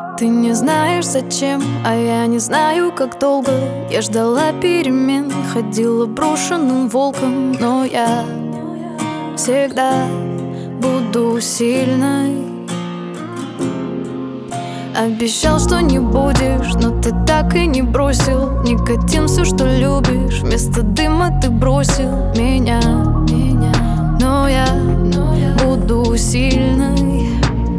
Ты не знаешь зачем, а я не знаю как долго. Я ждала перемен, ходила брошенным волком. Но я всегда буду сильной. Обещал, что не будешь, но ты так и не бросил. Никотин все, что любишь, вместо дыма ты бросил меня. Но я буду сильной.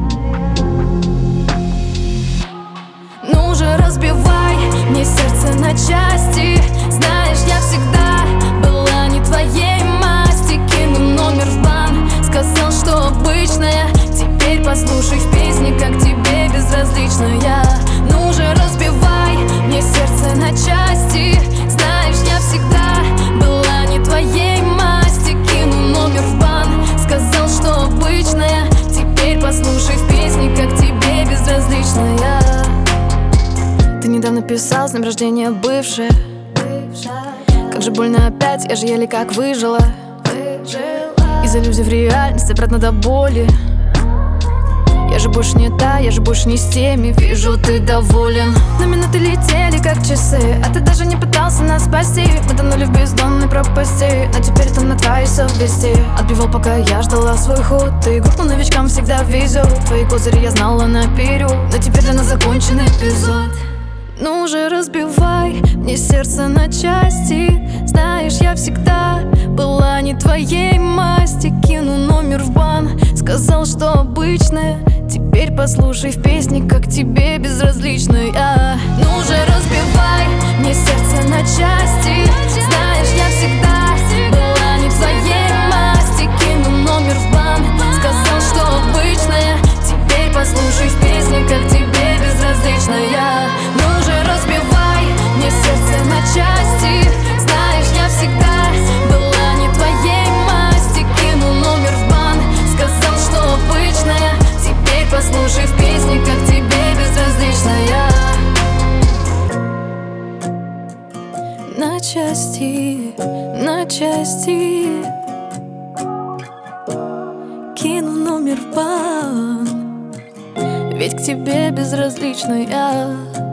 Ну же, разбивай мне сердце на части. Знаешь, я всегда была не твоей масти. Кинул номер в бан, сказал, что обычная. Теперь послушай в песне, как тебе безразлична я. Ну же, разбивай мне сердце на части. Знаешь, я всегда была не твоей масти. Кинул номер в бан, сказал, что обычная. Теперь послушай в песне, как тебе безразлична я. Ты недавно писал с днем рождения бывшая. Как же больно опять, я же еле как выжила. Из иллюзий в реальность, обратно до боли. Я же больше не та, я же больше не с теми. Вижу, ты доволен. Но минуты летели как часы, а ты даже не пытался нас спасти. Мы тонули в бездонной пропасти, но теперь это на твоей совести. Отбивал, пока я ждала свой ход. Ты группу новичкам всегда везет. Твои козыри я знала наперед, но теперь для нас закончен эпизод. Ну же, разбивай мне сердце на части. Знаешь, я всегда была не твоей масти. Кинул номер в бан, сказал, что обычная. Теперь послушай в песне, как тебе безразлична я. Ну же, разбивай мне сердце на части. Знаешь, я всегда была не твоей масти. Кинул номер в бан, сказал, что обычная. Теперь послушай в песне, как тебе безразлична я. Ну же, разбивай мне сердце на части. Знаешь, я всегда была не твоей масти. Кинул номер в бан, сказал, что обычная. Теперь послушай в песне, как тебе безразлична я. На части, на части. Кинул номер в бан, ведь к тебе безразлична я.